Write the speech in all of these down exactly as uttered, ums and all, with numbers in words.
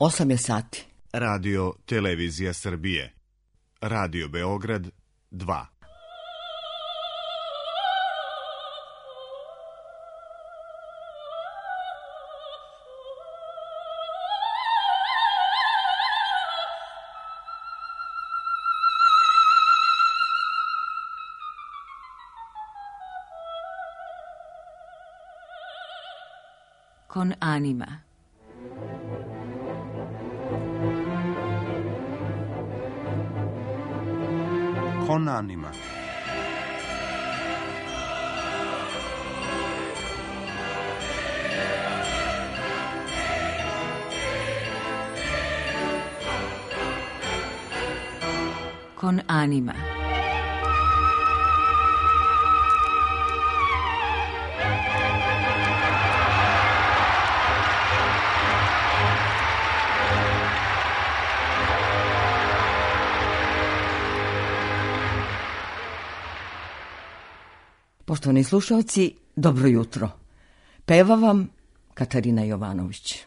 osam je sati. Radio Televizija Srbije. Radio Beograd dva. Con anima. Con anima. Con anima. Poštovani slušalci, dobro jutro. Peva vam Katarina Jovanović.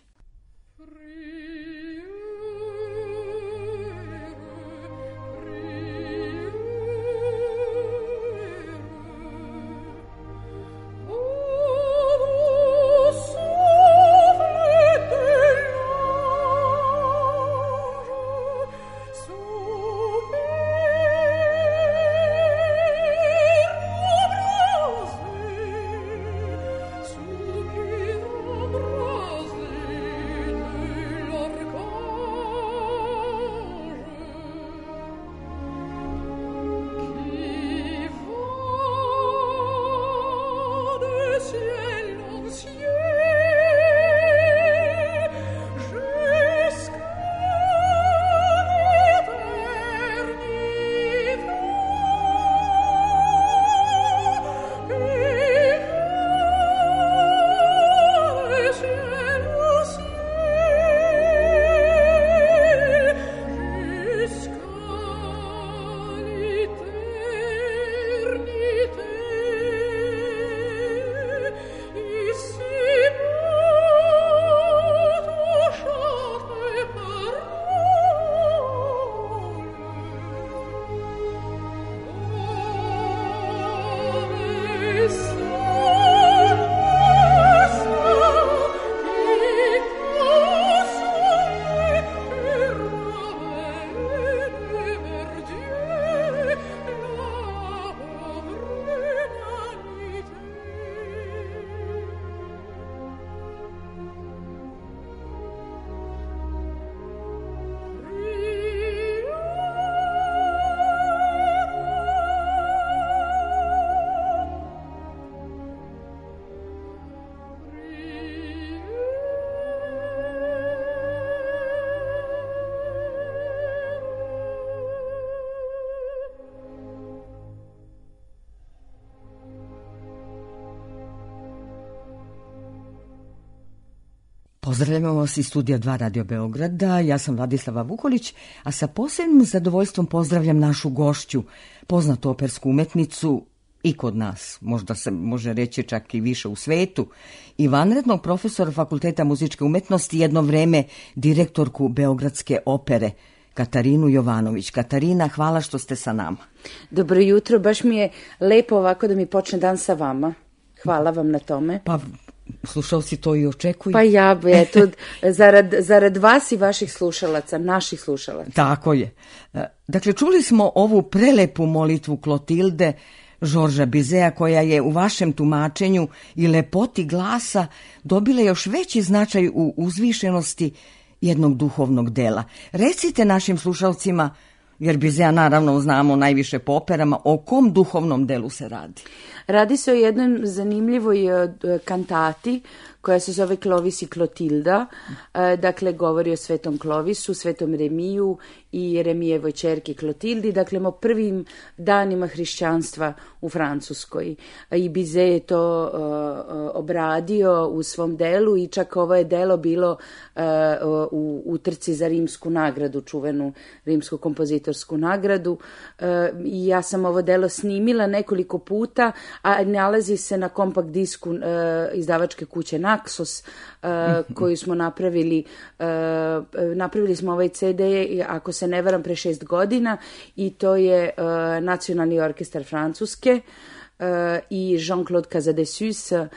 Pozdravljamo vas iz studija dva Radio Beograda, ja sam Vladislava Vukolić, a sa posebnim zadovoljstvom pozdravljam našu gošću, poznatu opersku umetnicu i kod nas, možda se može reći čak i više u svetu, i vanrednog profesora Fakulteta muzičke umetnosti, jedno vreme direktorku Beogradske opere, Katarinu Jovanović. Katarina, hvala što ste sa nama. Dobro jutro, baš mi je lepo ovako da mi počne dan sa vama. Hvala vam na tome. Pa, slušalci to i očekuju. Pa ja, eto, zarad, zarad vas i vaših slušalaca, naših slušalaca. Tako je. Dakle, čuli smo ovu prelepu molitvu Klotilde Žorža Bizea, koja je u vašem tumačenju i lepoti glasa dobila još veći značaj u uzvišenosti jednog duhovnog dela. Recite našim slušalcima, jer Bizea naravno znamo najviše po operama, o kom duhovnom delu se radi? Radi se o jednoj zanimljivoj kantati koja se zove Clovis i Klotilda, dakle govori o svetom Clovisu, svetom Remiju i Remijevoj ćerki Klotildi, dakle o prvim danima hrišćanstva u Francuskoj. I Bizet je to uh, obradio u svom delu i čak ovo je delo bilo uh, u, u trci za rimsku nagradu, čuvenu rimsku kompozitorsku nagradu. Uh, I ja sam ovo delo snimila nekoliko puta, a nalazi se na kompakt disku uh, izdavačke kuće Naxos uh, koju smo napravili. Uh, napravili smo ovaj C D, ako se ne varam, pre šest godina i to je uh, Nacionalni orkestar Francuske. Uh, i Jean-Claude Casadesus, uh,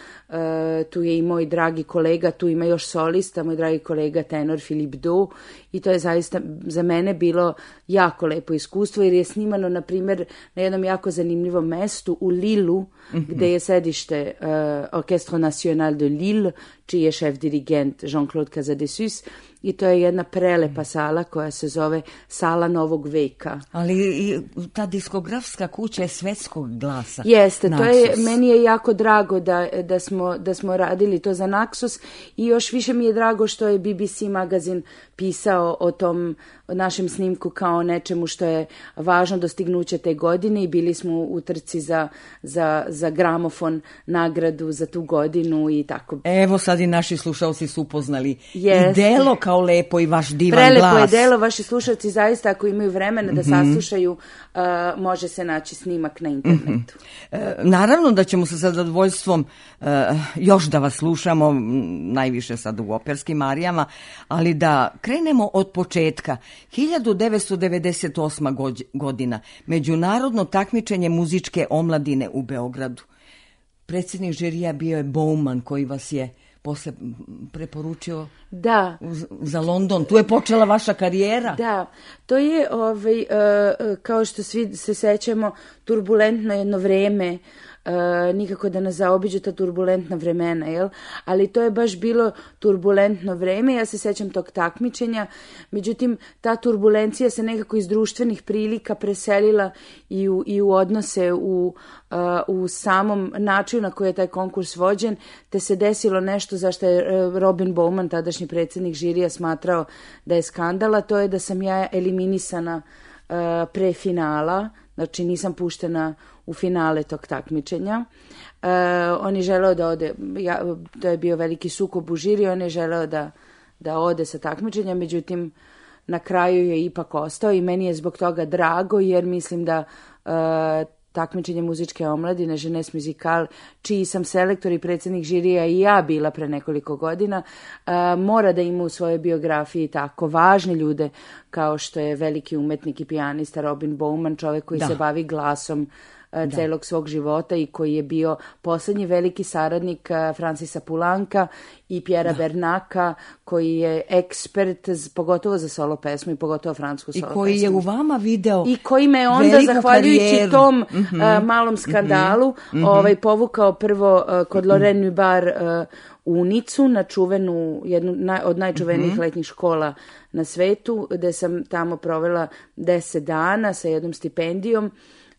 tu je i moj dragi kolega, tu ima još solista, moj dragi kolega tenor Philippe Do, i to je zaista za mene bilo jako lepo iskustvo, jer je snimano, na primjer, na jednom jako zanimljivom mestu u Lillu, mm-hmm. gde je sedište uh, Orchestre National de Lille, čiji je šef dirigent Jean-Claude Casadesus, i to je jedna prelepa sala koja se zove Sala Novog veka. Ali i ta diskografska kuća je svetskog glasa. Jeste, Naxos. To je, meni je jako drago da, da, smo, da smo radili to za Naxos, i još više mi je drago što je B B C magazin pisao o tom o našem snimku kao nečemu što je važno dostignuće te godine, i bili smo u trci za, za, za gramofon nagradu za tu godinu i tako. Evo sad i naši slušalci su upoznali Jeste. i delo kao lepo i vaš divan Prelepo glas. Prelepo je delo, vaši slušalci zaista ako imaju vremena da mm-hmm. saslušaju, uh, može se naći snimak na internetu. Mm-hmm. E, naravno da ćemo sa zadovoljstvom uh, još da vas slušamo, najviše sad u operskim arijama, ali da krenemo od početka. hiljadu devetsto devedeset osma godina, međunarodno takmičenje muzičke omladine u Beogradu. Predsjednik žirija bio je Bowman, koji vas je posle preporučio da. za London. Tu je počela vaša karijera. Da, to je, ovaj, kao što svi se sećamo, turbulentno jedno vreme, Uh, nikako da nas zaobiđu ta turbulentna vremena, jel? Ali to je baš bilo turbulentno vreme, ja se sećam tog takmičenja, međutim ta turbulencija se nekako iz društvenih prilika preselila i u, i u odnose u, uh, u samom načinu na koji je taj konkurs vođen, te se desilo nešto zašto je uh, Robin Bowman, tadašnji predsjednik žirija, smatrao da je skandala, to je da sam ja eliminisana uh, pre finala, znači nisam puštena u finale tog takmičenja. Uh, on je želeo da ode, ja, to je bio veliki sukob u žiri, on je želeo da, da ode sa takmičenja, međutim na kraju je ipak ostao i meni je zbog toga drago, jer mislim da uh, takmičenje muzičke omladine, Jeunesse Musicale, čiji sam selektor i predsjednik žirija i ja bila pre nekoliko godina, uh, mora da ima u svojoj biografiji tako važne ljude kao što je veliki umetnik i pijanista Robin Bowman, čovjek koji da. se bavi glasom Da. celog svog života i koji je bio posljednji veliki saradnik Francisa Poulenca i Pierre Bernac'a, koji je ekspert pogotovo za solo pesmu i pogotovo francusku solo pesmu. I koji pesmu. je u vama video I koji me onda, zahvaljujući karijeru. tom mm-hmm. uh, malom skandalu, mm-hmm. ovaj, povukao prvo uh, kod mm-hmm. Lorraine Nubar uh, u Nicu, na čuvenu, jednu na, od najčuvenijih mm-hmm. letnjih škola na svetu, gde sam tamo provela deset dana sa jednom stipendijom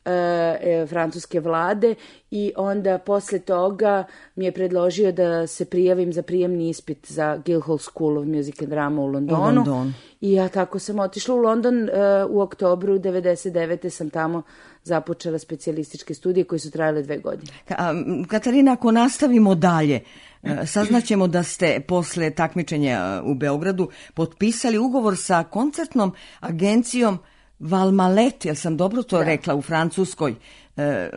E, francuske vlade, i onda posle toga mi je predložio da se prijavim za prijemni ispit za Guildhall School of Music and Drama u Londonu. U London. I ja tako sam otišla u London uh, u oktobru devedeset devete sam tamo započela specijalističke studije koje su trajale dve godine. Ka, Katarina, ako nastavimo dalje, saznaćemo da ste posle takmičenja u Beogradu potpisali ugovor sa koncertnom agencijom Valmalet, jel sam dobro to da. rekla, u Francuskoj. E,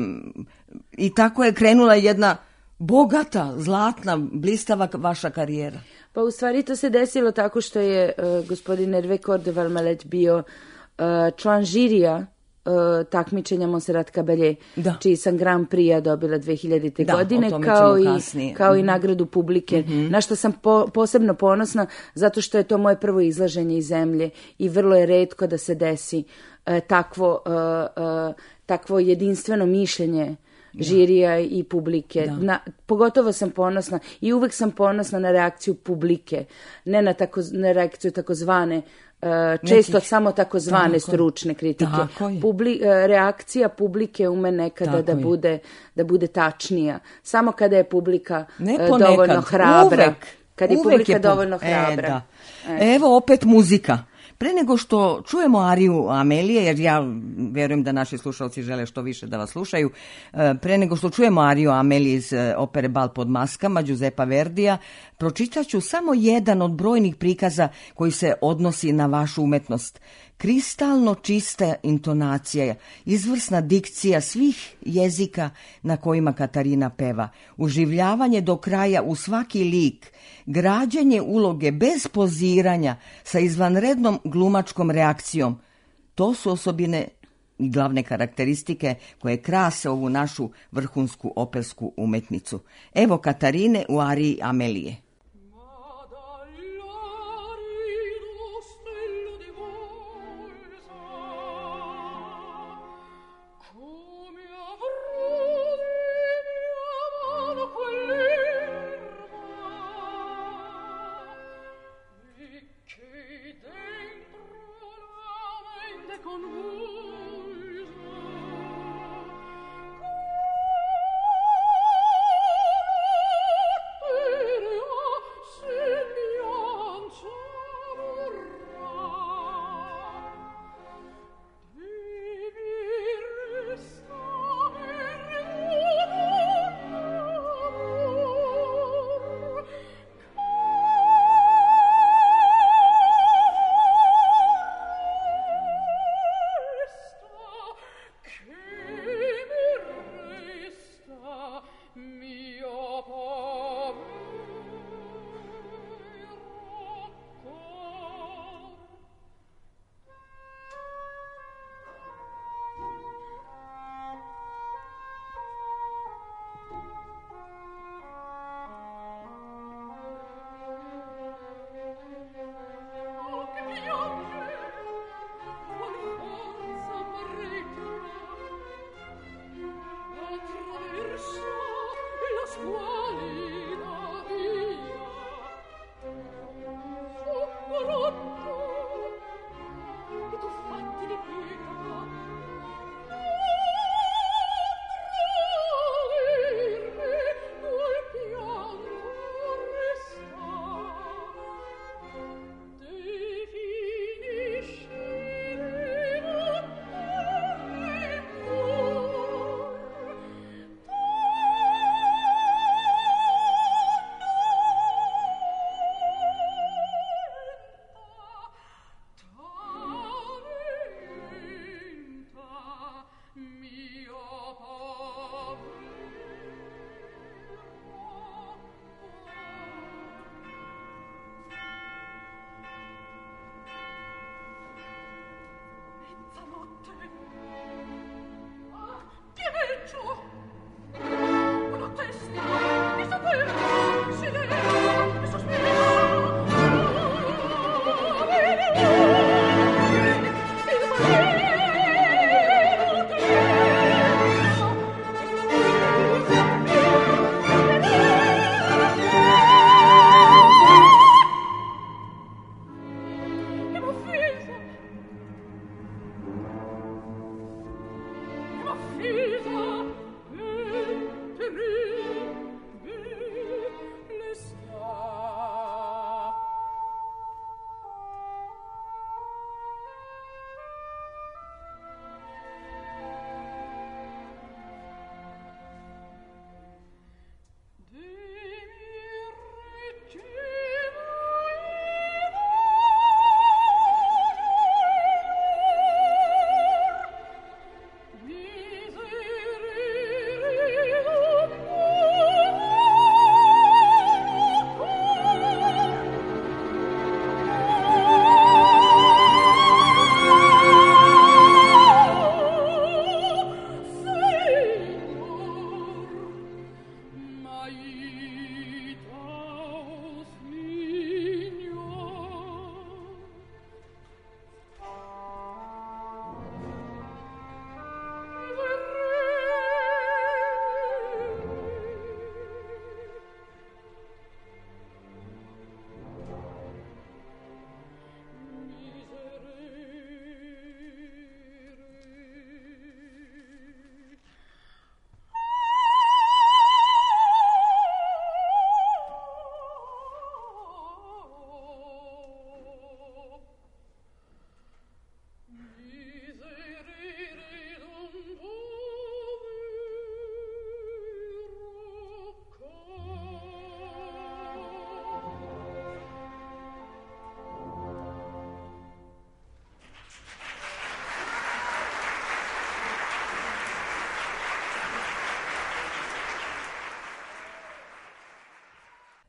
I tako je krenula jedna bogata, zlatna, blistava vaša karijera. Pa u stvari to se desilo tako što je uh, gospodin Hervé Cor de Valmalet bio uh, član žirija uh, takmičenja Montserrat Caballé, da. čiji sam Grand Prix dobila dve hiljadite Da, godine, kao i, kasnije. kao i nagradu publike, mm-hmm. na što sam po, posebno ponosna, zato što je to moje prvo izlaženje iz zemlje i vrlo je retko da se desi uh, takvo, uh, uh, takvo jedinstveno mišljenje žirija i publike. Na, pogotovo sam ponosna i uvek sam ponosna na reakciju publike, ne na, tako, na reakciju takozvane uh, često Nekih, samo takozvane tako, stručne kritike. Publi, uh, reakcija publike ume nekada tako da je. bude, da bude tačnija. Samo kada je publika ne uh, dovoljno hrabra. Uvek, kad je uvek publika je dovoljno e, hrabra. Da. E. Evo opet muzika. Pre nego što čujemo ariju Amelije, jer ja verujem da naši slušalci žele što više da vas slušaju, pre nego što čujemo ariju Amelije iz opere Bal pod maskama Giuseppa Verdija, pročitat ću samo jedan od brojnih prikaza koji se odnosi na vašu umetnost. Kristalno čista intonacija, izvrsna dikcija svih jezika na kojima Katarina peva, uživljavanje do kraja u svaki lik, građenje uloge bez poziranja sa izvanrednom glumačkom reakcijom. To su osobine i glavne karakteristike koje krase ovu našu vrhunsku opersku umetnicu. Evo Katarine u ariji Amelije.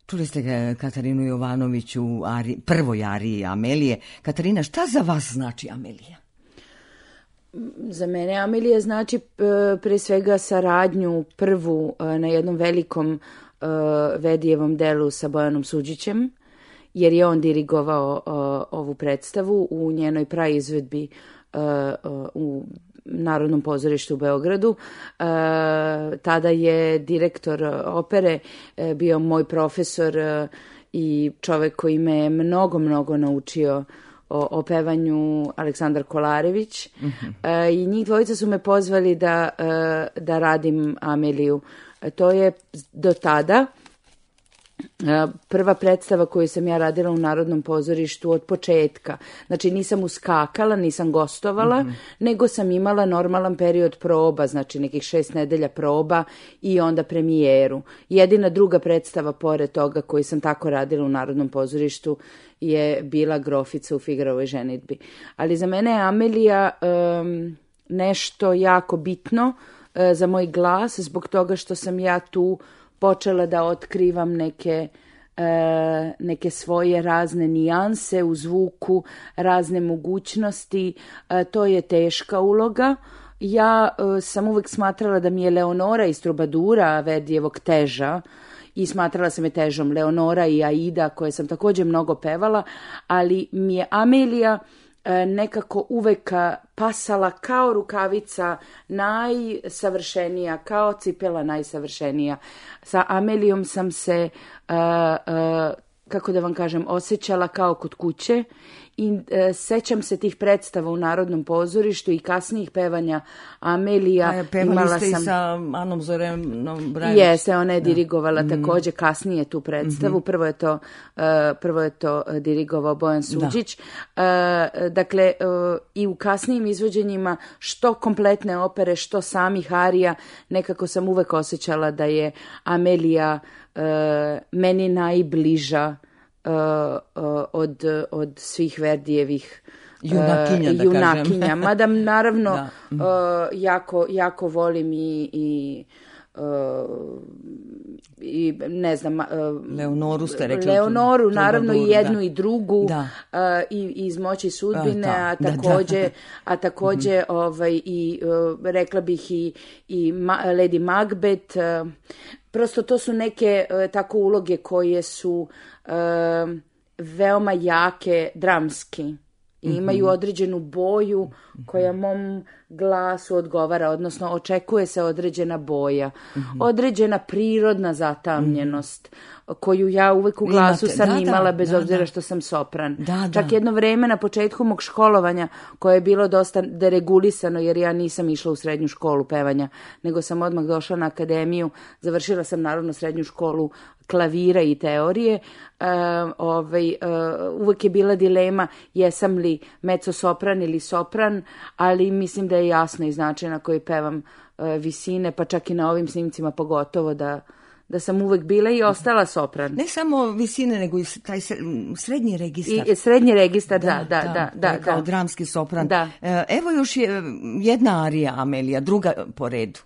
Čuli ste ga Katarinu Jovanović u Ari, prvoj ariji Amelije. Katarina, šta za vas znači Amelija? Za mene Amelija znači pre svega saradnju prvu na jednom velikom Vedijevom delu sa Bojanom Suđićem, jer je on dirigovao ovu predstavu u njenoj praizvedbi u Narodnom pozorištu u Beogradu. E, tada je direktor opere e, bio moj profesor e, i čovek koji me mnogo, mnogo naučio o, o pevanju, Aleksandar Kolarević. Mm-hmm. E, I njih dvojica su me pozvali da, e, da radim Ameliju. E, to je do tada prva predstava koju sam ja radila u Narodnom pozorištu od početka. Znači nisam uskakala, nisam gostovala, mm-hmm. nego sam imala normalan period proba, znači nekih šest nedelja proba i onda premijeru. Jedina druga predstava pored toga koju sam tako radila u Narodnom pozorištu je bila Grofica u Figarovoj ženidbi. Ali za mene je Amelija um, nešto jako bitno uh, za moj glas, zbog toga što sam ja tu počela da otkrivam neke, e, neke svoje razne nijanse u zvuku, razne mogućnosti. E, to je teška uloga. Ja e, sam uvek smatrala da mi je Leonora iz Trubadura Verdijevog teža i smatrala sam je težom Leonora i Aida, koje sam također mnogo pevala, ali mi je Amelija nekako uvek pasala kao rukavica najsavršenija, kao cipela najsavršenija. Sa Amelijom sam se, uh, uh, kako da vam kažem, osjećala kao kod kuće i uh, sećam se tih predstava u Narodnom pozorištu i kasnijih pevanja Amelija. A pevali ste sam... i sa Anom Zorenom Brajić. Jeste, ona je dirigovala mm. također kasnije tu predstavu. Mm-hmm. Prvo je to, uh, prvo je to dirigovao Bojan Suđić. Da. Uh, dakle, uh, i u kasnijim izvođenjima što kompletne opere, što samih arija, nekako sam uvek osjećala da je Amelija uh, meni najbliža Uh, uh, od, od svih Verdijevih junakinja, uh, junakinja. Mada naravno da. uh, jako, jako volim i, i, uh, i ne znam uh, Leonoru ste rekli. Leonoru, naravno i jednu da. i drugu uh, i, i iz Moći sudbine, a, a također, da, da. a također mm-hmm. ovaj, i uh, rekla bih i, i Ma, Lady Macbeth. Uh, prosto to su neke uh, tako uloge koje su Uh, veoma jake dramski i mm-hmm. imaju određenu boju koja mom glasu odgovara, odnosno očekuje se određena boja, mm-hmm. određena prirodna zatamnjenost mm-hmm. koju ja uvek u glasu Imate, sam da, imala da, bez da, obzira da. što sam sopran. Da, Čak da. jedno vreme na početku mog školovanja koje je bilo dosta deregulisano jer ja nisam išla u srednju školu pevanja, nego sam odmah došla na akademiju, završila sam naravno srednju školu klavira i teorije. Uh, ovaj, uh, uvek je bila dilema jesam li mezzo-sopran ili sopran, ali mislim da je jasno iz načina koji pevam uh, visine, pa čak i na ovim snimcima pogotovo da, da sam uvek bila i ostala sopran. Ne samo visine, nego i taj srednji registar. I srednji registar, da, da, da. da, da, da kao da. dramski sopran. Da. Evo još je jedna arija Amelija, druga po redu.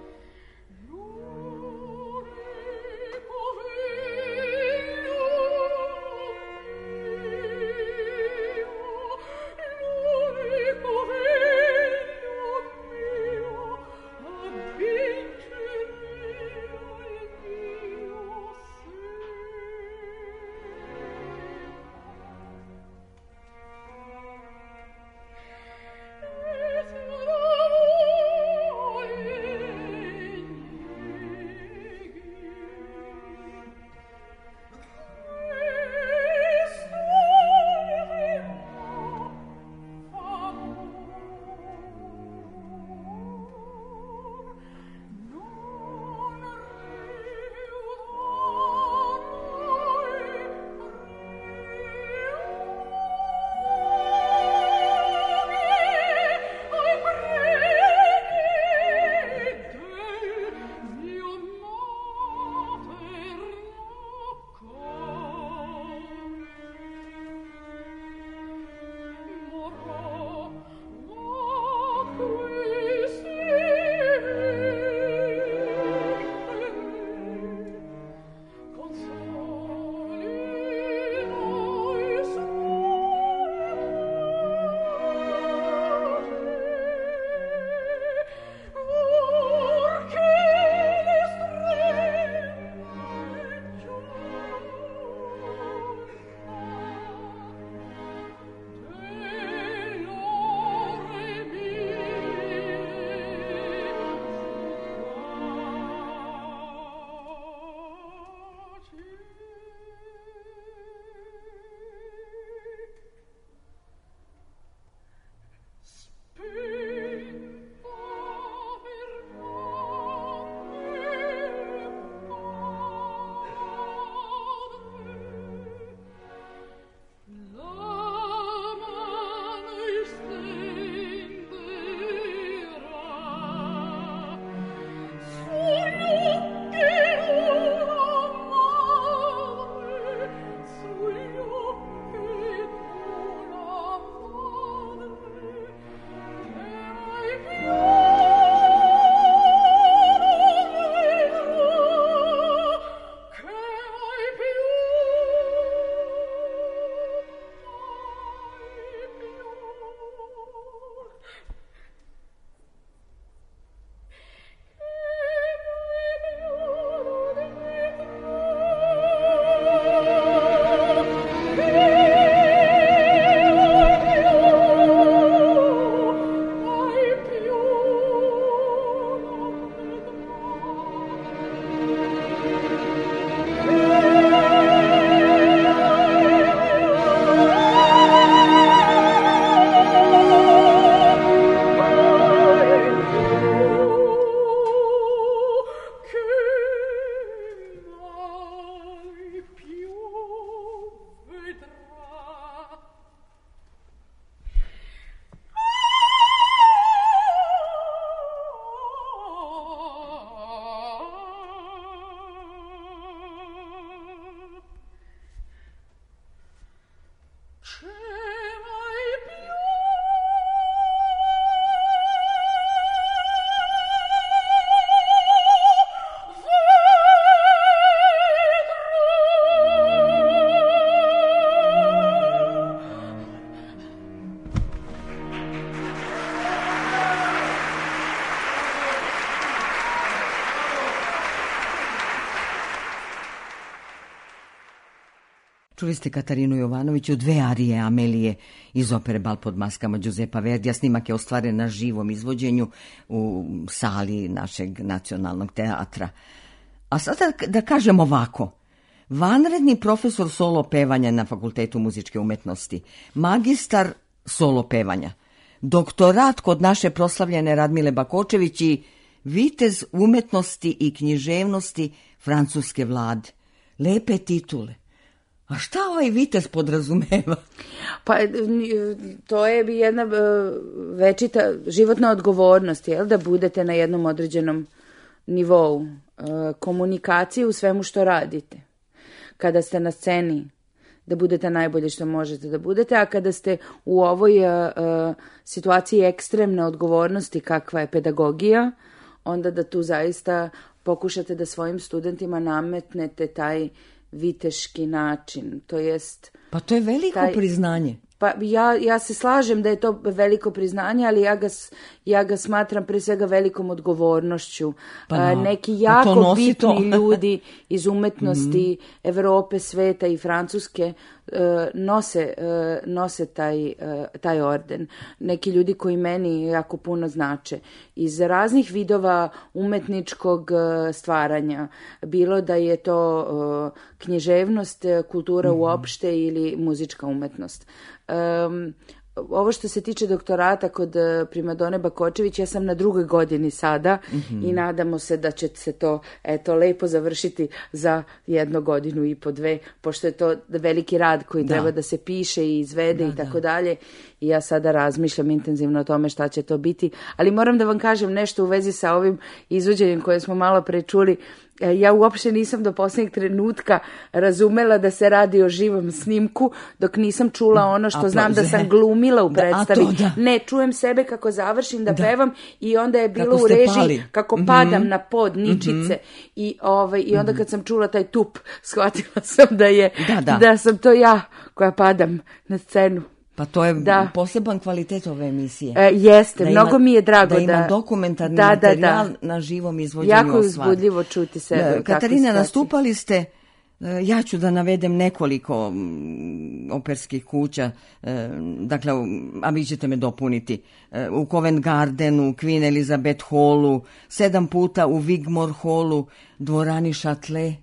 Oh Čuli ste Katarinu Jovanović u dve arije Amelije iz opere Bal pod maskama Giuseppa Verdija. Snimak je ostvaren na živom izvođenju u sali našeg nacionalnog teatra. A sada da kažem ovako. Vanredni profesor solo pevanja na Fakultetu muzičke umetnosti, magistar solo pevanja, doktorat kod naše proslavljene Radmile Bakočević i vitez umetnosti i književnosti francuske vlade. Lepe titule. A šta ovaj vitez podrazumeva? Pa to je jedna večita životna odgovornost, jel? Da budete na jednom određenom nivou komunikacije u svemu što radite. Kada ste na sceni, da budete najbolje što možete da budete, a kada ste u ovoj uh, situaciji ekstremne odgovornosti kakva je pedagogija, onda da tu zaista pokušate da svojim studentima nametnete taj viteški način, to jest... Pa to je veliko taj, priznanje. Pa ja, ja se slažem da je to veliko priznanje, ali ja ga, ja ga smatram pre svega velikom odgovornošću. Pa no, neki jako pa bitni ljudi iz umetnosti mm-hmm. Evrope, sveta i Francuske uh, nose, uh, nose taj, uh, taj orden. Neki ljudi koji meni jako puno znače. Iz raznih vidova umetničkog uh, stvaranja. Bilo da je to uh, književnost, kultura mm-hmm. uopšte ili muzička umetnost. Um, ovo što se tiče doktorata kod primadone Bakočević, ja sam na drugoj godini sada mm-hmm. i nadamo se da će se to eto lepo završiti za jednu godinu i po dve, pošto je to veliki rad koji da. treba da se piše i izvede da, i tako da. dalje. I ja sada razmišljam intenzivno o tome šta će to biti, ali moram da vam kažem nešto u vezi sa ovim izvođenjem koje smo malo pre čuli. Ja uopšte nisam do posljednjeg trenutka razumela da se radi o živom snimku, dok nisam čula ono što znam da sam glumila u predstavi. Da, da. Ne, čujem sebe kako završim da, da. pevam i onda je bilo u režiji pali. kako mm-hmm. padam na pod ničice mm-hmm. i, ovaj, i onda kad sam čula taj tup, shvatila sam da je da, da. da sam to ja koja padam na scenu. Pa to je da. poseban kvalitet ove emisije. E, jeste, da mnogo ima, mi je drago da... Da ima dokumentarni da, materijal da, da. na živom izvođenju jako osvade. Jako uzbudljivo čuti sebe. Da, Katarina, nastupali ste, ja ću da navedem nekoliko operskih kuća, dakle, a vi ćete me dopuniti, u Covent Gardenu, Queen Elizabeth Hallu, sedam puta u Wigmore Hallu, dvorani Châtelet.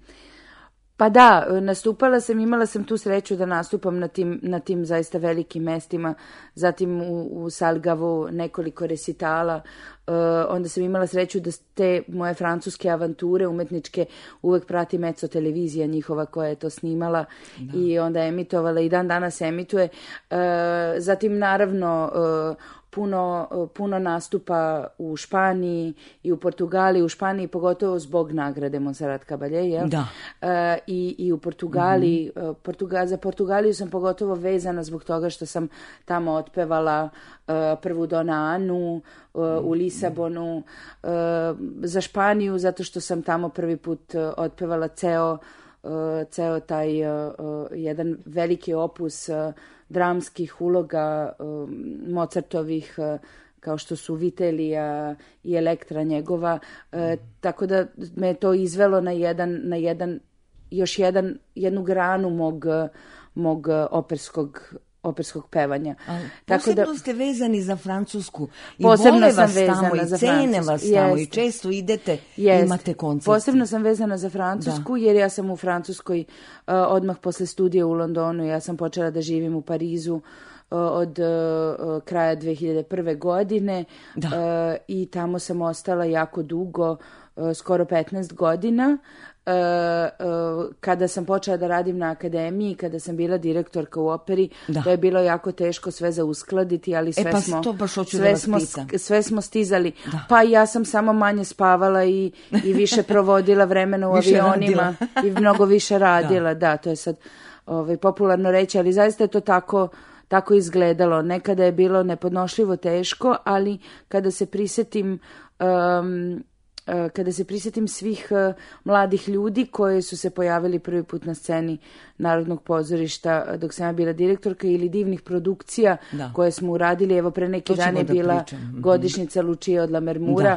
Pa da, nastupala sam, imala sam tu sreću da nastupam na tim, na tim zaista velikim mestima, zatim u, u Salgavu nekoliko resitala, uh, onda sam imala sreću da te moje francuske avanture umetničke uvek prati Mezzo televizija njihova koja je to snimala da. i onda emitovala i dan danas emituje. Uh, zatim naravno... Uh, Puno, puno nastupa u Španiji i u Portugaliji, u Španiji pogotovo zbog nagrade Montserrat Caballé, jel? Da. E, i, i u Portugaliji, mm-hmm. Portuga, za Portugaliju sam pogotovo vezana zbog toga što sam tamo otpevala uh, prvu Dona Anu uh, mm-hmm. u Lisabonu, uh, za Španiju zato što sam tamo prvi put uh, otpevala ceo, uh, ceo taj uh, uh, jedan veliki opus uh, dramskih uloga um, Mozartovih, uh, kao što su Vitelija i Elektra njegova, uh, tako da me to izvelo na jedan, na jedan još jedan, jednu granu mog, mog operskog operskog pevanja. Ali, posebno da, ste vezani za Francusku i posebno vole sam vas vezana tamo i za cene Francusku. vas tamo Jest. i često idete Jest. i imate koncerte. Posebno sam vezana za Francusku da. jer ja sam u Francuskoj uh, odmah posle studija u Londonu, ja sam počela da živim u Parizu uh, od uh, kraja dve hiljade prve. godine uh, i tamo sam ostala jako dugo, uh, skoro petnaest godina. Uh, uh, kada sam počela da radim na akademiji, kada sam bila direktorka u operi, da. to je bilo jako teško sve za uskladiti, ali sve, e pa smo, to baš hoću sve, da vas smo, pitam. sve smo stizali. Da. Pa ja sam samo manje spavala i, i više provodila vremena u avionima i mnogo više radila. Da, da to je sad ovaj, popularno reći, ali zaista je to tako, tako izgledalo. Nekada je bilo nepodnošljivo teško, ali kada se prisjetim um, kada se prisjetim svih uh, mladih ljudi koji su se pojavili prvi put na sceni Narodnog pozorišta dok sam ja bila direktorka ili divnih produkcija da. koje smo uradili. Evo pre neki dan je bila pričam. godišnjica Lučije od Lamermura,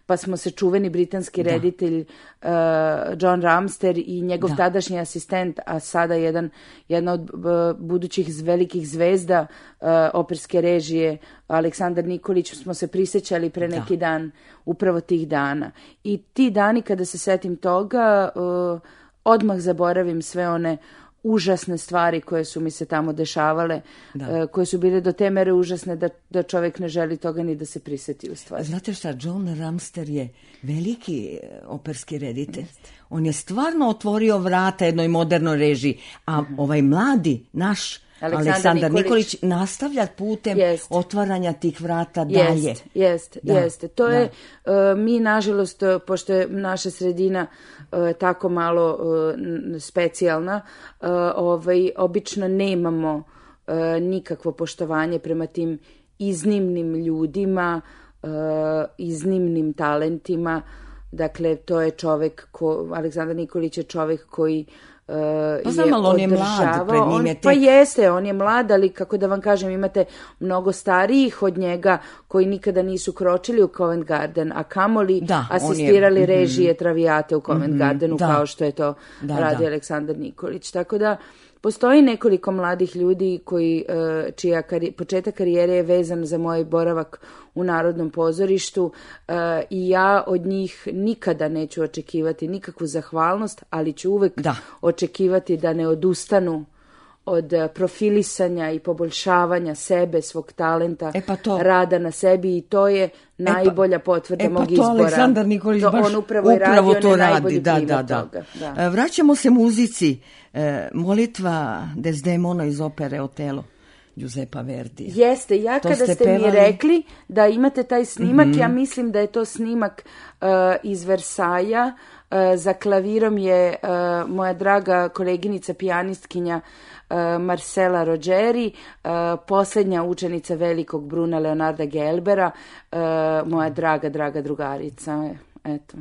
pa smo se čuveni britanski Da. reditelj uh, John Ramster i njegov Da. tadašnji asistent, a sada jedan, jedna od uh, budućih z- velikih zvezda uh, operske režije, Aleksandar Nikolić, smo se prisjećali pre neki dan upravo tih dana. I ti dani kada se setim toga, uh, odmah zaboravim sve one užasne stvari koje su mi se tamo dešavale, Da. uh, koje su bile do te mere užasne da, da čovjek ne želi toga ni da se prisjeti u stvari. Znate šta, John Ramster je veliki e, operski reditelj. On je stvarno otvorio vrata jednoj modernoj režiji, a ovaj mladi, naš Aleksandar Aleksandar Nikolić Nikolić nastavlja putem Jest. otvaranja tih vrata dalje. Jest, jest, Da, jeste. To da. je, uh, mi nažalost, uh, pošto je naša sredina uh, tako malo uh, n- specijalna, uh, ovaj, obično nemamo uh, nikakvo poštovanje prema tim iznimnim ljudima, uh, iznimnim talentima. Dakle, to je čovek, ko, Aleksandar Nikolić je čovek koji uh, Pa znam, ali on je mlad, održavao- pred njim on- je tek- Pa jeste, on je mlad, ali kako da vam kažem, imate mnogo starijih od njega koji nikada nisu kročili u Covent Garden, a kamoli Da, on je- asistirali mhm. režije Travijate u Covent Gardenu, da. kao što je to Da, radio da. Aleksandar Nikolić. Tako da postoji nekoliko mladih ljudi koji, e, čija kari- početak karijere je vezan za moj boravak u Narodnom pozorištu e, i ja od njih nikada neću očekivati nikakvu zahvalnost, ali ću uvek Da. očekivati da ne odustanu od e, profilisanja i poboljšavanja sebe, svog talenta, E pa to- rada na sebi i to je najbolja potvrda e pa mog to izbora. Aleksandar Nikolić To baš on upravo, i radi, on je to radi. najbolji Da, primer da, da. toga. Da. E, Vraćamo se muzici. E, molitva Desdemona iz opere Otelo Giuseppa Verdi. Jeste, ja To kada ste ste, mi pevali? rekli da imate taj snimak, ja mislim da je to snimak uh, iz Versaja. Uh, za klavirom je uh, moja draga koleginica pijanistkinja uh, Marcela Rogeri, uh, posljednja učenica velikog Bruna Leonarda Gelbera, uh, moja draga, draga drugarica. Eto.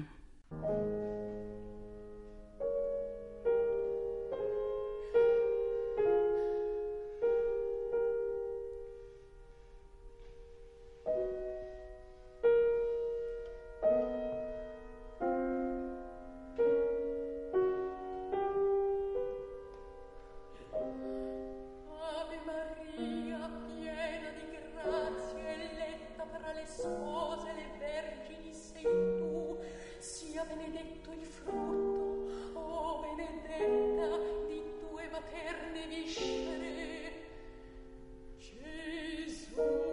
Ave Maria, piena di grazia, eletta fra le spose, le vergini sei tu, sia benedetto il frutto, o benedetta di tue materne viscere. Gesù.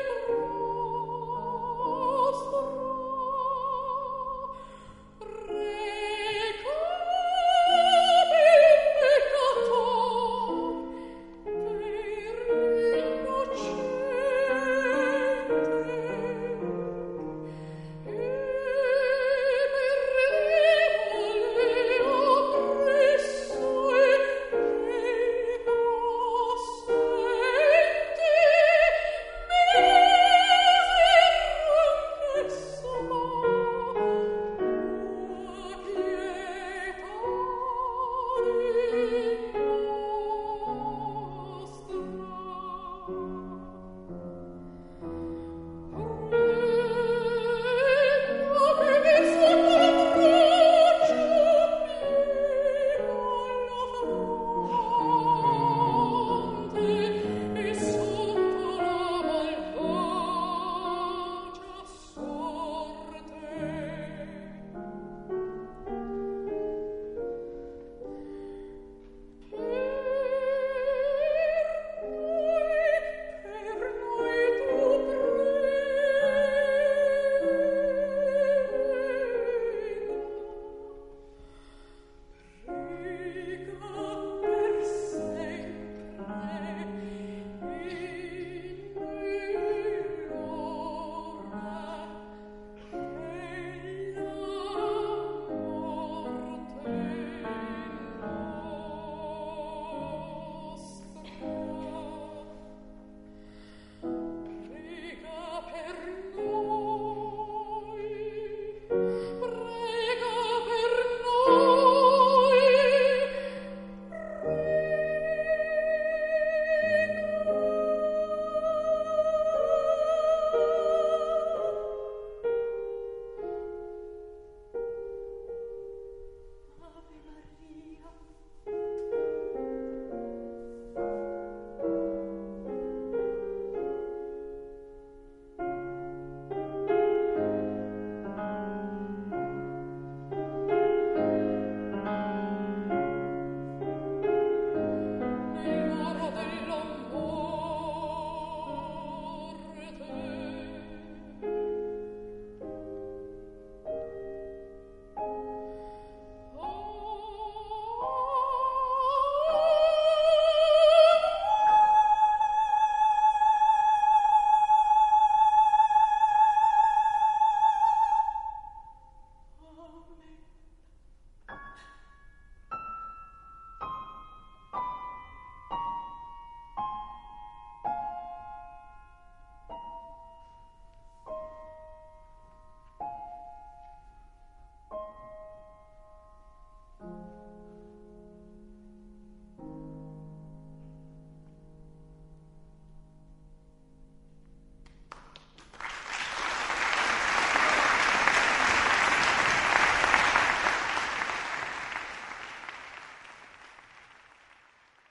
Re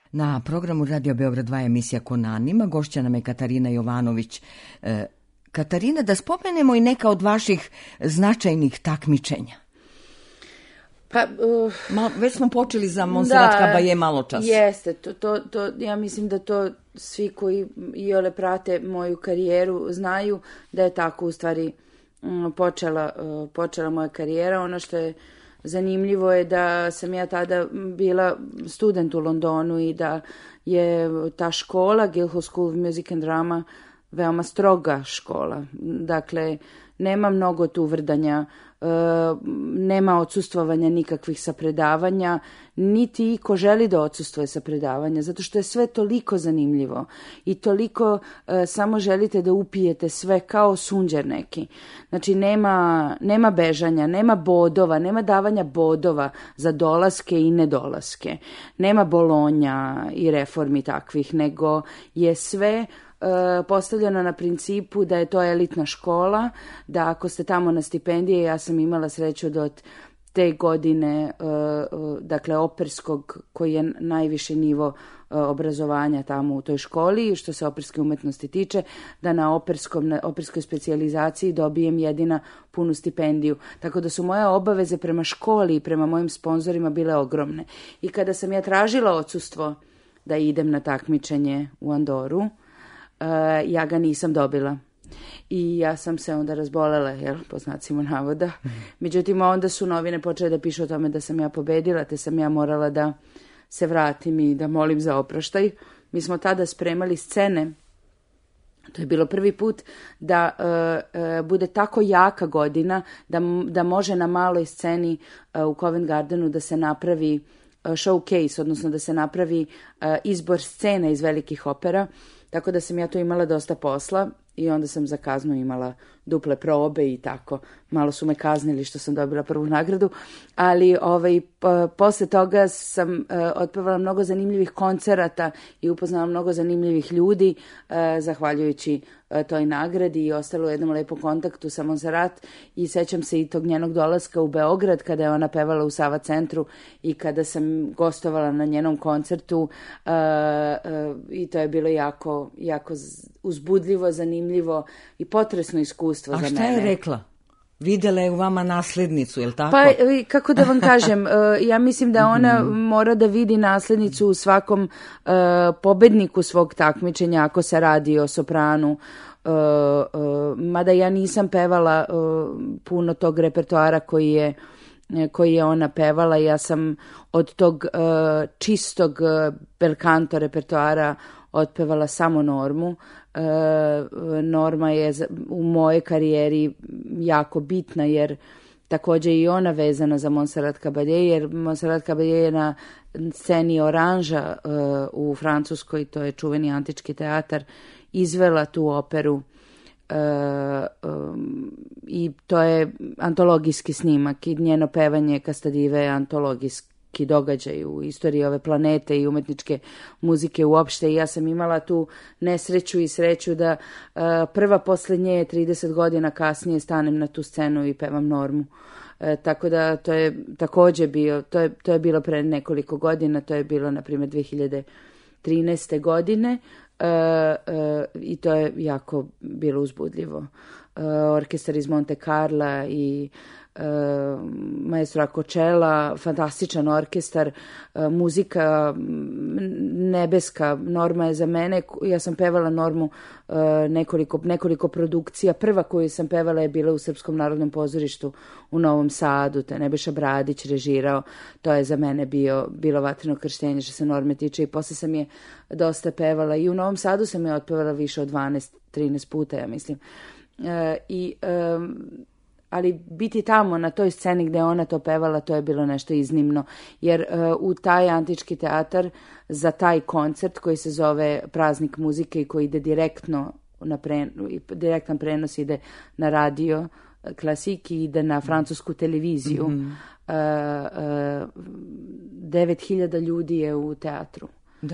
Na programu Radio Beograd dva emisija Kon Anima, gošća nam je Katarina Jovanović. E, Katarina, da spomenemo i neka od vaših značajnih takmičenja. Pa, uh, Ma, već smo počeli za Monserrat Caballé malo čas. Jeste, to, to, to, ja mislim da to svi koji iole prate moju karijeru znaju da je tako u stvari um, počela, uh, počela moja karijera. Ono što je zanimljivo je da sam ja tada bila student u Londonu i da je ta škola, Guildhall School of Music and Drama, veoma stroga škola. Dakle, nema mnogo tu vrdanja, e, nema odsustvovanja nikakvih sa predavanja, niti iko želi da odsustvuje sa predavanja, zato što je sve toliko zanimljivo i toliko e, samo želite da upijete sve kao sunđer neki. Znači, nema, nema bežanja, nema bodova, nema davanja bodova za dolaske i nedolaske. Nema bolonja i reformi takvih, nego je sve Uh, postavljeno na principu da je to elitna škola, da ako ste tamo na stipendije, ja sam imala sreću da od te godine, uh, uh, dakle operskog, koji je najviši nivo uh, obrazovanja tamo u toj školi, što se operske umetnosti tiče, da na, operskom, na operskoj specijalizaciji dobijem jedina punu stipendiju. Tako da su moje obaveze prema školi i prema mojim sponzorima bile ogromne. I kada sam ja tražila odsustvo da idem na takmičenje u Andoru, Uh, ja ga nisam dobila. I ja sam se onda razbolela, jel, po znacima navoda. Mm. Međutim, onda su novine počele da pišu o tome da sam ja pobedila, te sam ja morala da se vratim i da molim za oproštaj. Mi smo tada spremali scene. To je bilo prvi put da uh, uh, bude tako jaka godina da, da može na maloj sceni uh, u Covent Gardenu da se napravi uh, showcase, odnosno da se napravi uh, izbor scena iz velikih opera. Tako da sam ja tu imala dosta posla i onda sam za kaznu imala duple probe i tako. Malo su me kaznili što sam dobila prvu nagradu, ali ovaj, p- posle toga sam uh, otpevala mnogo zanimljivih koncerata i upoznala mnogo zanimljivih ljudi, uh, zahvaljujući uh, toj nagradi i ostalo u jednom lepom kontaktu sa Monserrat i sećam se i tog njenog dolaska u Beograd kada je ona pevala u Sava centru i kada sam gostovala na njenom koncertu uh, uh, i to je bilo jako, jako uzbudljivo, zanimljivo i potresno iskustvo za mene. A šta je rekla? Videla je u vama naslednicu, je li tako? Pa, kako da vam kažem, ja mislim da ona mora da vidi naslednicu u svakom uh, pobedniku svog takmičenja, ako se radi o sopranu. Uh, uh, mada ja nisam pevala uh, puno tog repertoara koji je koji je ona pevala. Ja sam od tog uh, čistog uh, bel canto repertoara otpevala samo Normu. Uh, Norma je u mojej karijeri jako bitna jer također i ona vezana za Monserrat Caballé, jer Monserrat Caballé je na sceni Oranža uh, u Francuskoj, to je čuveni antički teatar, izvela tu operu uh, um, i to je antologijski snimak i njeno pevanje Kastadive je antologijski događaj u istoriji ove planete i umetničke muzike uopšte i ja sam imala tu nesreću i sreću da uh, prva posle nje trideset godina kasnije stanem na tu scenu i pevam Normu. E, tako da to je također bio, to je, to je bilo pre nekoliko godina, to je bilo na primjer dve hiljade trinaeste godine e, e, i to je jako bilo uzbudljivo. E, orkestar iz Monte Carla i Uh, maestro Acocella, fantastičan orkestar, uh, muzika nebeska. Norma je za mene, ja sam pevala Normu uh, nekoliko, nekoliko produkcija. Prva koju sam pevala je bila u Srpskom narodnom pozorištu u Novom Sadu, te Nebojša Bradić režirao. To je za mene bio, bilo vatreno krštenje što se Norme tiče i posle sam je dosta pevala i u Novom Sadu sam je otpevala više od dvanaest trinaest puta, ja mislim. Uh, i um, ali biti tamo na toj sceni gdje ona to pevala, to je bilo nešto iznimno, jer uh, u taj antički teatar za taj koncert koji se zove Praznik muzike i koji ide direktno na pre, direktan prenos ide na radio Klasik i ide na francusku televiziju. Mm-hmm. Uh, uh, devet hiljada ljudi je u teatru. Da.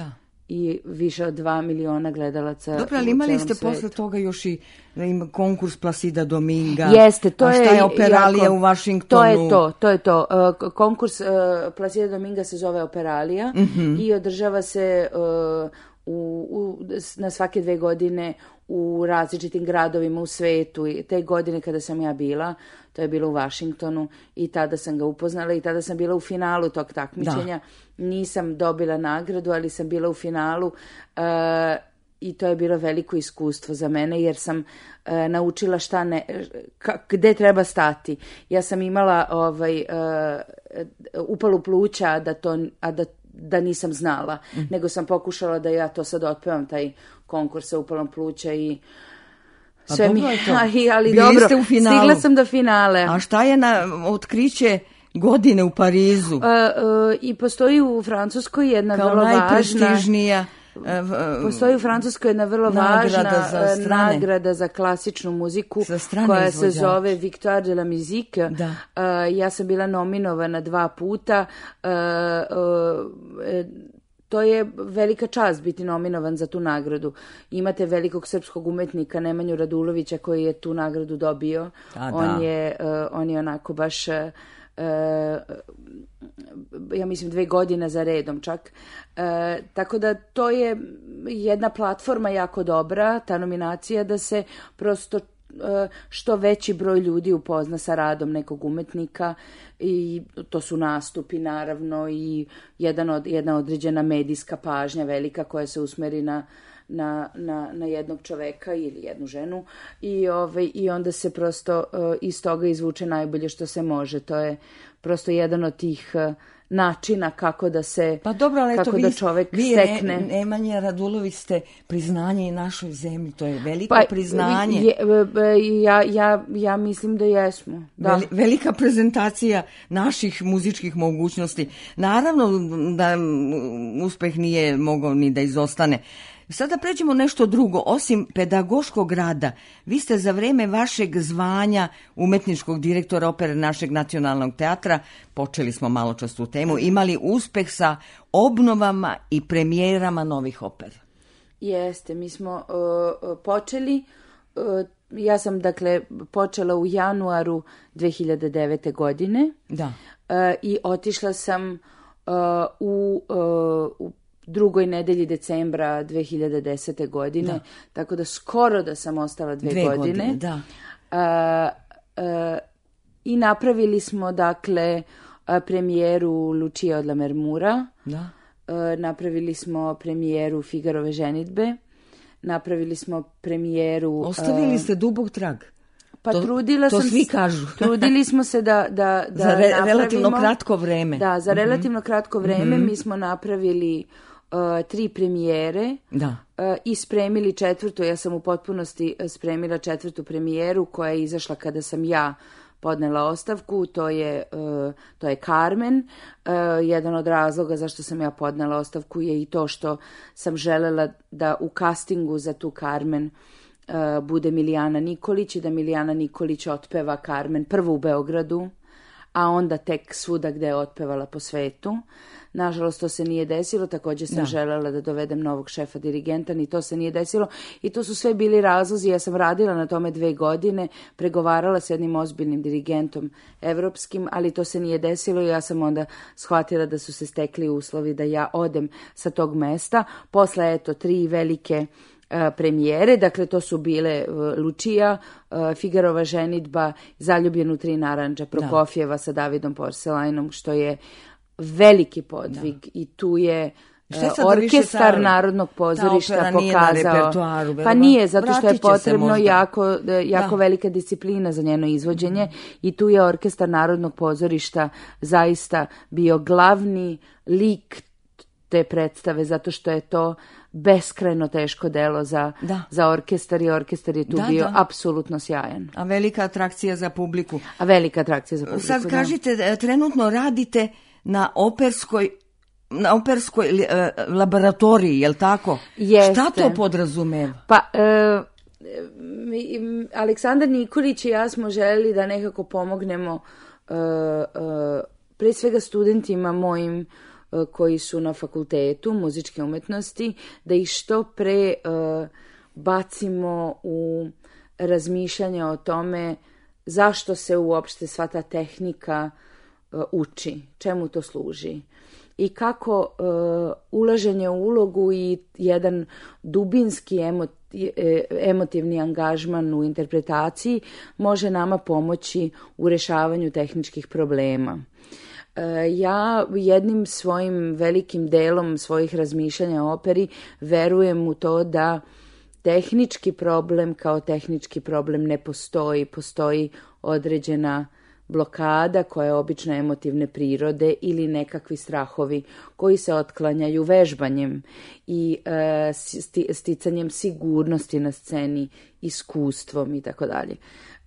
i više od dva miliona gledalaca. Dobro, ali imali ste posle toga još i ima konkurs Placida Dominga. Jeste, to je... A šta je Operalija jako, u Vašingtonu? To je to, to je to. Uh, konkurs uh, Placida Dominga se zove Operalija mm-hmm. i održava se uh, u, u, na svake dve godine u različitim gradovima u svetu. I te godine kada sam ja bila, to je bilo u Vašingtonu i tada sam ga upoznala i tada sam bila u finalu tog takmičenja. Da. Nisam dobila nagradu, ali sam bila u finalu uh, i to je bilo veliko iskustvo za mene jer sam uh, naučila šta ne, ka, gde treba stati. Ja sam imala ovaj, uh, upalu pluća, a da, to, a da, da nisam znala, mm. nego sam pokušala da ja to sad otpevam, taj konkurs sa upalom pluća i sve mi, ali, ali Bili dobro, ste u finalu. Stigla sam do finale. A šta je na otkriće godine u Parizu? Uh, uh, I postoji u Francuskoj jedna kao vrlo važna... najprestižnija... Postoji u Francuskoj jedna vrlo nagrada važna za nagrada za klasičnu muziku koja se zove Victoire de la Musique. Da. Uh, ja sam bila nominovana dva puta. Uh, uh, To je velika čast biti nominovan za tu nagradu. Imate velikog srpskog umetnika Nemanju Radulovića koji je tu nagradu dobio. A, on, je, uh, on je onako baš... Uh, ja mislim dve godine za redom čak. E, tako da to je jedna platforma jako dobra, ta nominacija, da se prosto e, što veći broj ljudi upozna sa radom nekog umetnika i to su nastupi naravno i jedan od, jedna određena medijska pažnja velika koja se usmeri na Na, na, na jednog čoveka ili jednu ženu i, ovaj, i onda se prosto uh, iz toga izvuče najbolje što se može. To je prosto jedan od tih uh, načina kako da se pa dobro, ali kako eto, da vi, čovek vi stekne. Ne, Nemanja Radulović ste priznanje i našoj zemlji, to je veliko pa, priznanje. Je, ja, ja, ja mislim da jesmo. Da. Veli, velika prezentacija naših muzičkih mogućnosti. Naravno da uspeh nije mogao ni da izostane. Sada pređemo nešto drugo. Osim pedagoškog rada, vi ste za vreme vašeg zvanja umetničkog direktora opere našeg nacionalnog teatra, počeli smo malo čas tu temu, imali uspeh sa obnovama i premijerama novih opera. Jeste, mi smo uh, počeli, uh, ja sam dakle počela u januaru dve hiljade devete. godine. Da. Uh, i otišla sam uh, u, uh, u drugoj nedelji decembra dve hiljade desete. godine, da. Tako da skoro da sam ostala dve, dve godine. godine da. Uh, uh, I napravili smo dakle uh, premijeru Lucia od Lammermoora, da. Uh, napravili smo premijeru Figarove ženidbe, napravili smo premijeru... Ostavili ste dubog trag. Pa to, trudila to sam svi kažu. Trudili smo se da, da, da za re, napravimo... relativno kratko vreme. Da, za relativno mm-hmm. kratko vreme mm-hmm. mi smo napravili uh, tri premijere da. uh, i spremili četvrtu. Ja sam u potpunosti spremila četvrtu premijeru koja je izašla kada sam ja podnela ostavku, to je, uh, to je Carmen. Uh, jedan od razloga zašto sam ja podnela ostavku je i to što sam želela da u castingu za tu Carmen uh, bude Milijana Nikolić i da Milijana Nikolić otpeva Carmen prvo u Beogradu, a onda tek svuda gde je otpevala po svetu. Nažalost, to se nije desilo, također sam da. želela da dovedem novog šefa dirigenta, ni to se nije desilo i to su sve bili razlozi. Ja sam radila na tome dve godine, pregovarala s jednim ozbiljnim dirigentom evropskim, ali to se nije desilo i ja sam onda shvatila da su se stekli uslovi da ja odem sa tog mesta. Posle, eto, tri velike uh, premijere, dakle to su bile uh, Lucia, uh, Figarova ženidba, Zaljubljen u tri narandža, Prokofjeva da. sa Davidom Porcelainom, što je veliki podvig da. i tu je uh, orkestar Narodnog pozorišta pokazao. Pa nije, zato što je potrebno jako, jako velika disciplina za njeno izvođenje mm-hmm. i tu je orkestar Narodnog pozorišta zaista bio glavni lik te predstave, zato što je to beskrajno teško delo za, za orkestar i orkestar je tu da, bio da. apsolutno sjajan. A velika atrakcija za publiku. A velika atrakcija za publiku. Sad da. kažite, trenutno radite na operskoj na operskoj e, laboratoriji, je li tako? Jeste. Šta to podrazumeva? Pa, e, mi, Aleksandar Nikolić i ja smo željeli da nekako pomognemo e, e, pre svega studentima mojim koji su na fakultetu muzičke umetnosti, da ih što pre uh, bacimo u razmišljanje o tome zašto se uopšte sva ta tehnika uh, uči, čemu to služi i kako uh, ulaženje u ulogu i jedan dubinski emoti, emotivni angažman u interpretaciji može nama pomoći u rešavanju tehničkih problema. Ja jednim svojim velikim delom svojih razmišljanja o operi verujem u to da tehnički problem kao tehnički problem ne postoji. Postoji određena blokada koja je obično emotivne prirode ili nekakvi strahovi koji se otklanjaju vežbanjem i e, sticanjem sigurnosti na sceni, iskustvom i tako dalje.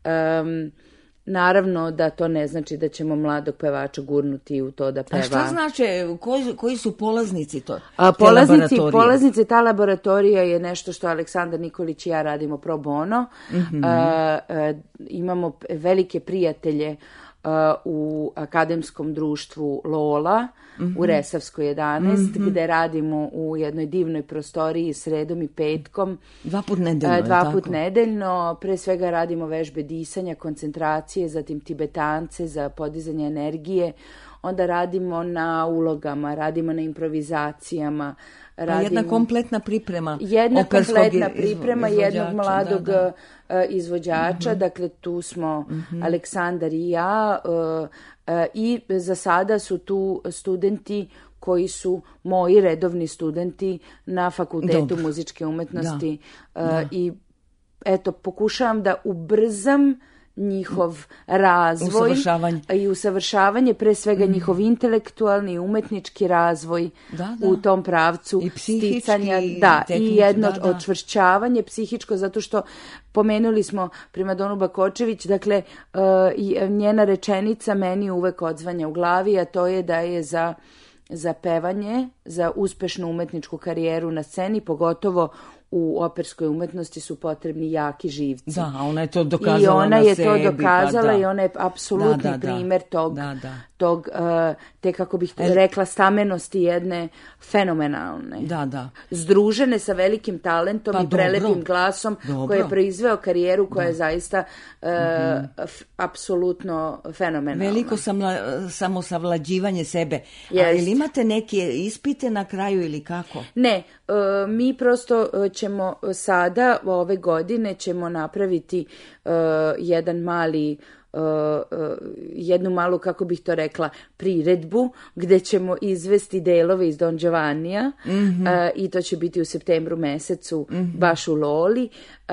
Naravno da to ne znači da ćemo mladog pevača gurnuti u to da peva. A šta znači, koji, koji su polaznici to? A, polaznici, polaznici ta laboratorija je nešto što Aleksandar Nikolić i ja radimo pro bono. Mm-hmm. A, a, imamo velike prijatelje a, u akademskom društvu Lola, mm-hmm. u Resavskoj jedanaest, mm-hmm. gde radimo u jednoj divnoj prostoriji sredom i petkom. Dva put nedeljno, Dva je put tako? nedeljno. Pre svega radimo vežbe disanja, koncentracije, zatim tibetance za podizanje energije. Onda radimo na ulogama, radimo na improvizacijama. Radimo, jedna kompletna priprema. Jedna kompletna priprema izvođača, jednog mladog da, da. izvođača. Mm-hmm. Dakle, tu smo mm-hmm. Aleksandar i ja uh, uh, i za sada su tu studenti koji su moji redovni studenti na Fakultetu Dobro. muzičke umetnosti. Da. Uh, da. I eto, pokušavam da ubrzam njihov razvoj usavršavanje. i usavršavanje, pre svega mm. njihov intelektualni i umetnički razvoj da, da. u tom pravcu i psihički, sticanja, da, tehnički, i jedno da, da. očvršćavanje psihičko, zato što pomenuli smo primadonu Bakočević, dakle uh, i njena rečenica meni uvek odzvanja u glavi, a to je da je za za pevanje, za uspešnu umetničku karijeru na sceni, pogotovo u operskoj umetnosti su potrebni jaki živci. Da, ona je to dokazala I ona na je sebi, to dokazala pa da. i ona je apsolutni da, da, primer tog, da, da. tog uh, te, kako bih El... rekla, stamenosti jedne fenomenalne. Da, da. Združene sa velikim talentom pa, i prelepim dobro. glasom Dobro. koji je proizveo karijeru koja da. je zaista uh, mm-hmm. f, apsolutno fenomenalna. Veliko samla, samosavlađivanje sebe. Jest. A ili imate neke ispite na kraju ili kako? Ne, uh, mi prosto uh, ćemo sada, ove godine, ćemo napraviti uh, jedan mali Uh, uh, jednu malu, kako bih to rekla, priredbu gde ćemo izvesti delove iz Don Giovannija mm-hmm. uh, i to će biti u septembru mesecu mm-hmm. baš u Loli. Uh,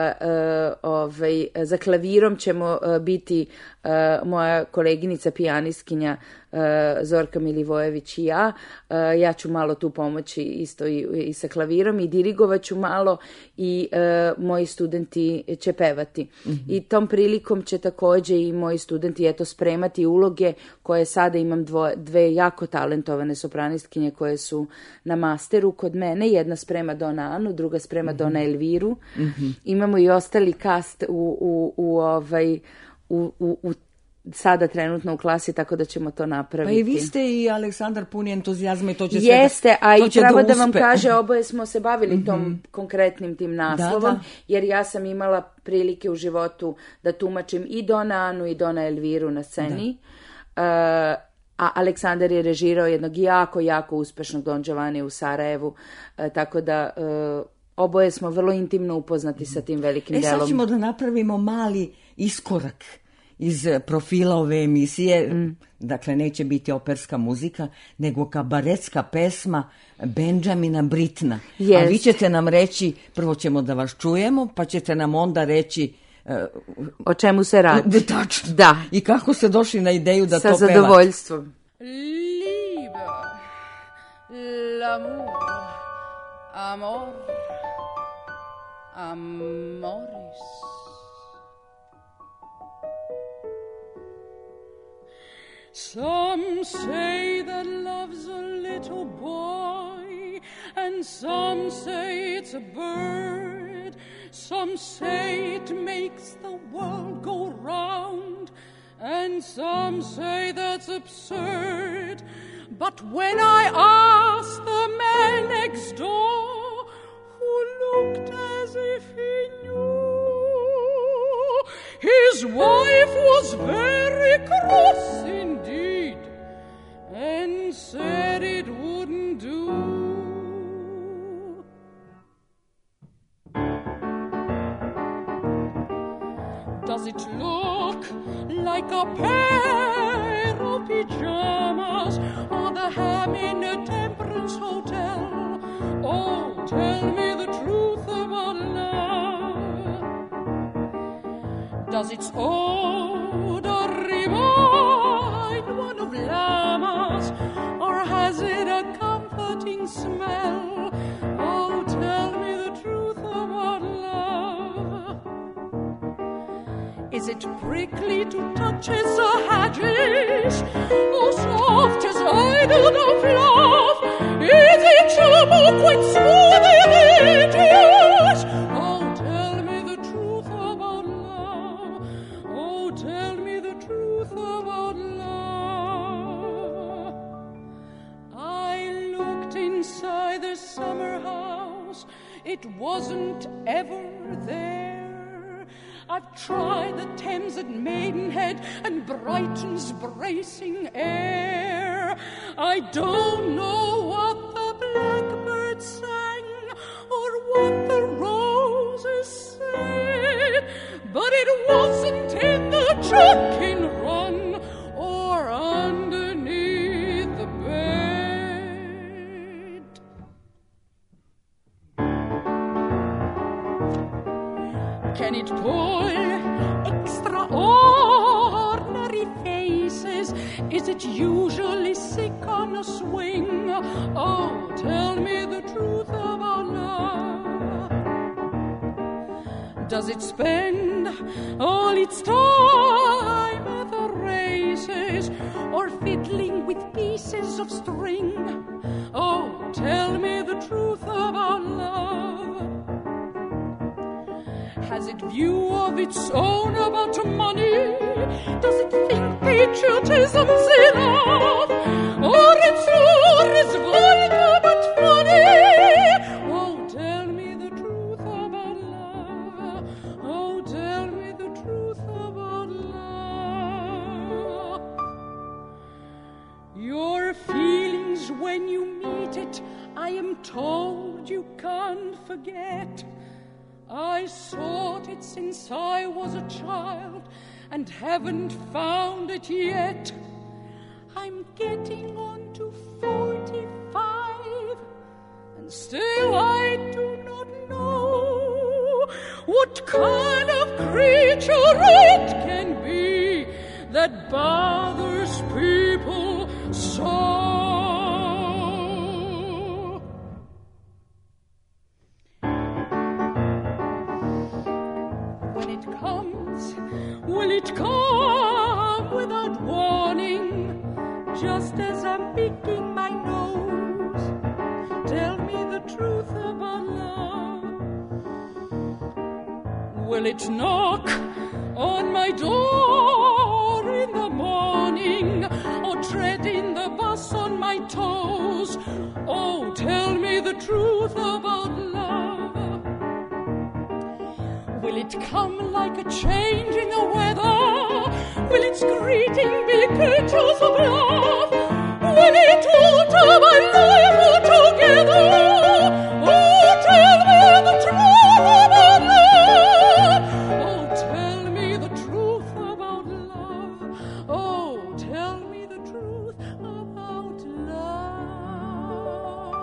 uh, ovaj, za klavirom ćemo uh, biti uh, moja koleginica pijanistkinja uh, Zorka Milivojević i ja. Uh, ja ću malo tu pomoći isto i, i sa klavirom i dirigovat ću malo i uh, moji studenti će pevati. Mm-hmm. I tom prilikom će takođe i moji studenti eto spremati uloge koje sada imam dvo, dve jako talentovane sopranistkinje koje su na masteru kod mene. Jedna sprema Dona Anu, druga sprema mm-hmm. Dona Elviru. Mm-hmm. Imamo i ostali kast u, u, u, ovaj, u, u, u sada trenutno u klasi, tako da ćemo to napraviti. Pa i vi ste i Aleksandar puni entuzijazma i to će Jeste, sve da, a i pravo da, da vam kaže, oboje smo se bavili mm-hmm. tom konkretnim tim naslovom, da, da. jer ja sam imala prilike u životu da tumačim i Dona Anu i Dona Elviru na sceni. Da. Uh, a Aleksandar je režirao jednog jako, jako uspešnog Don Giovanni u Sarajevu, uh, tako da uh, oboje smo vrlo intimno upoznati sa tim velikim e, delom. E sad ćemo da napravimo mali iskorak iz profila ove emisije, mm. dakle neće biti operska muzika, nego kabaretska pesma Benjamina Britna. Yes. A vi ćete nam reći, prvo ćemo da vas čujemo, pa ćete nam onda reći uh, o čemu se radi. Tačno. Da. I kako ste došli na ideju da Sa to pevate. Sa zadovoljstvom. Liebe, l'amour, amor, amoris. Some say that love's a little boy, and some say it's a bird. Some say it makes the world go round, and some say that's absurd. But when I asked the man next door, who looked as if he knew, his wife was very cross indeed, and said it wouldn't do. Does it look like a pair of pajamas or the ham in a temperance hotel? Oh, tell me the truth about love. Does its odor remind one of llamas, or has it a comforting smell? Oh, tell me the truth about love. Is it prickly to touch as a haddish, or soft as idle of love? Is it sharp quite smooth in edges? Oh, tell me the truth about love. Oh, tell me the truth about love. I looked inside the summer house. It wasn't ever there. I've tried the Thames at Maidenhead and Brighton's bracing air. I don't know what the blackbird sang or what the roses said, but it wasn't in the Chucking Run or underneath the bed. Can it pull extraordinary faces? Is it usually sick on a swing? Oh, tell me the truth about love. Does it spend all its time at the races or fiddling with pieces of string? Oh, tell me the truth about love. Has it view of its own about money? Does it think patriotism's enough? Or its lure is vulgar but funny? Oh, tell me the truth about love. Oh, tell me the truth about love. Your feelings when you meet it, I am told you can't forget. I sought it since I was a child and haven't found it yet. I'm getting on to forty-five, and still I do not know what kind of creature it can be that bothers people so. Will it come without warning, just as I'm picking my nose? Tell me the truth about love. Will it knock on my door in the morning, or tread in the bus on my toes? Oh, tell me the truth about love. Will it come like a changing of weather? Will its greeting be pictures of love? Will it alter my life altogether? Oh, tell me the truth about love. Oh, tell me the truth about love. Oh, tell me the truth about love.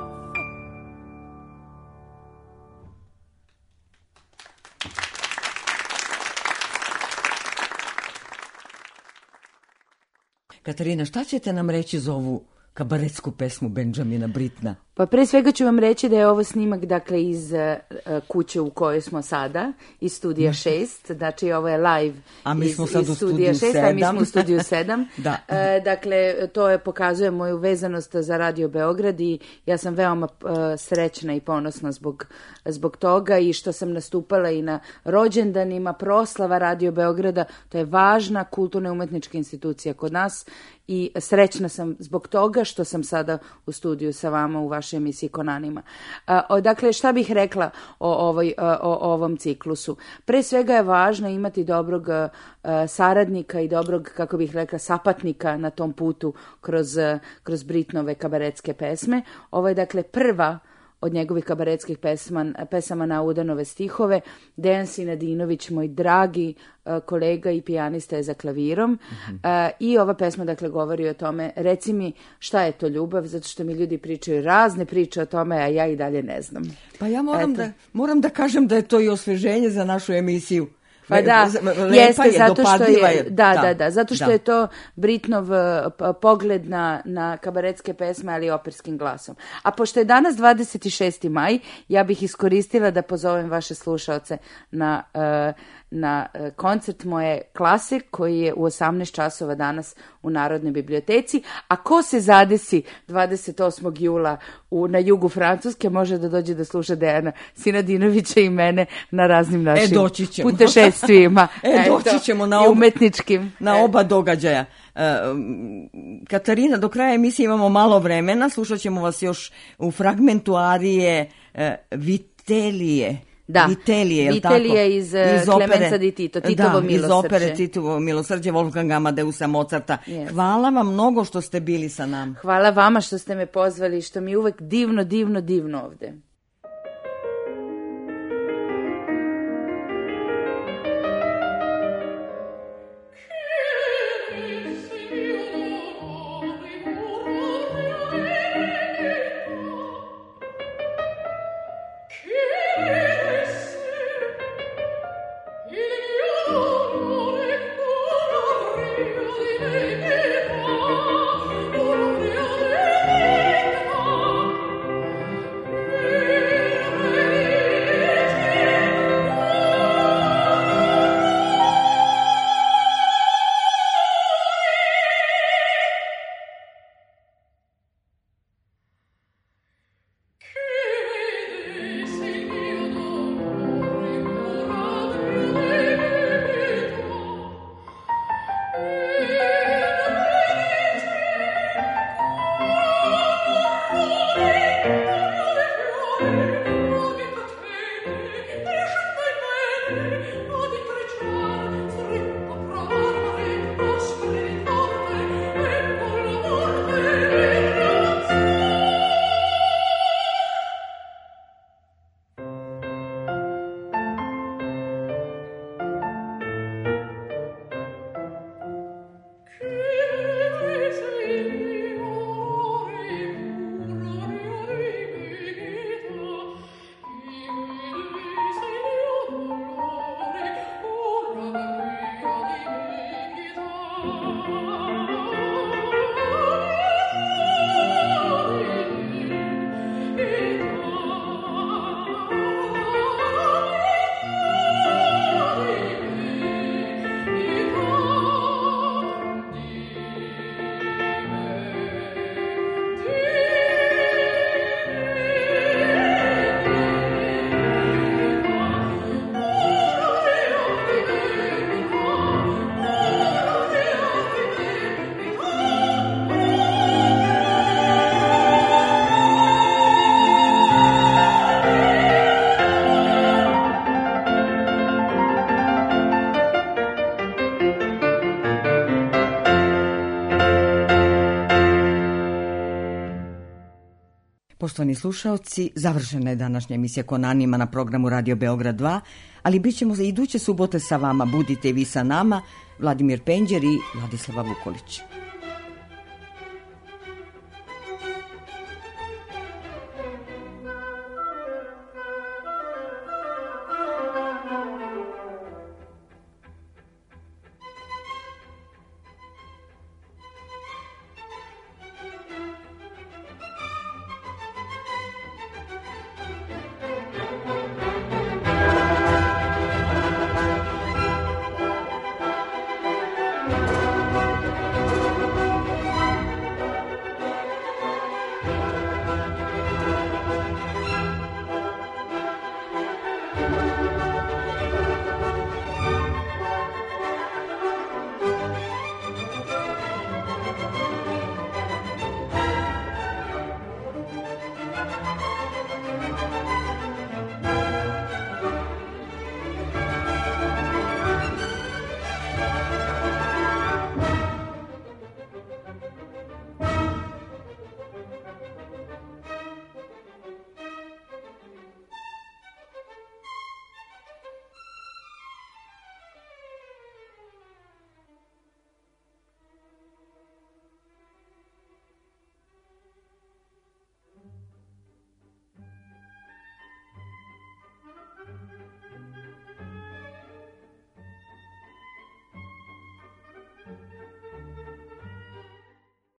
Katarina, šta ćete nam reći za ovu kabaretsku pesmu Benjamina Brittna? Pa pre svega ću vam reći da je ovo snimak dakle iz uh, kuće u kojoj smo sada, iz studija šest, znači ovo je live a mi smo iz, sad iz u studija studiju šest, a mi smo u studiju sedam. Da. Uh, dakle, to je pokazuje moju vezanost za Radio Beograd i ja sam veoma uh, srećna i ponosna zbog, zbog toga i što sam nastupala i na rođendanima, proslava Radio Beograda, to je važna kulturna i umetnička institucija kod nas i srećna sam zbog toga što sam sada u studiju sa vama u vašoj emisiji Konanima. Uh, dakle, šta bih rekla o, ovoj, uh, o ovom ciklusu? Pre svega je važno imati dobrog uh, saradnika i dobrog, kako bih rekla, sapatnika na tom putu kroz, uh, kroz Britnove kabaretske pesme. Ovo je dakle prva od njegovih kabaretskih pesma, pesama na Udanove stihove. Dejan Sinadinović, moj dragi uh, kolega i pijanista je za klavirom. Mm-hmm. Uh, I ova pesma dakle govori o tome, reci mi šta je to ljubav, zato što mi ljudi pričaju razne priče o tome, a ja i dalje ne znam. Pa ja moram, da, moram da kažem da je to i osveženje za našu emisiju. Pa da, lepa jeste, je, zato što je, je, da, da, da, zato što da. je to Britnov pogled na, na kabaretske pesme, ali operskim glasom. A pošto je danas dvadeset šesti maj, ja bih iskoristila da pozovem vaše slušaoce na, na koncert moje klase, koji je u osamnaest časova danas u Narodnoj biblioteci, a ko se zadesi dvadeset osmog jula u, na jugu Francuske, može da dođe da sluša Dejana Sinadinovića i mene na raznim našim e, putešestvima. E, doći ćemo na, oba, umetničkim. na oba događaja. Uh, Katarina, do kraja emisije imamo malo vremena, slušat ćemo vas još u fragmentu arije uh, Vitelije. Da, Vitelije, je li Vitelije tako? iz, iz Clemenza di Tito, Titovo da, milosrđe. Da, iz opere Titovo milosrđe Wolfganga Amadeusa Mozarta. Yes. Hvala vam mnogo što ste bili sa nam. Hvala vama što ste me pozvali, što mi je uvek divno, divno, divno ovde. Poštovani slušaoci, završena je današnja emisija Konanima na programu Radio Beograd dva, ali bit ćemo za iduće subote sa vama. Budite vi sa nama, Vladimir Penđer i Vladislava Vukolić.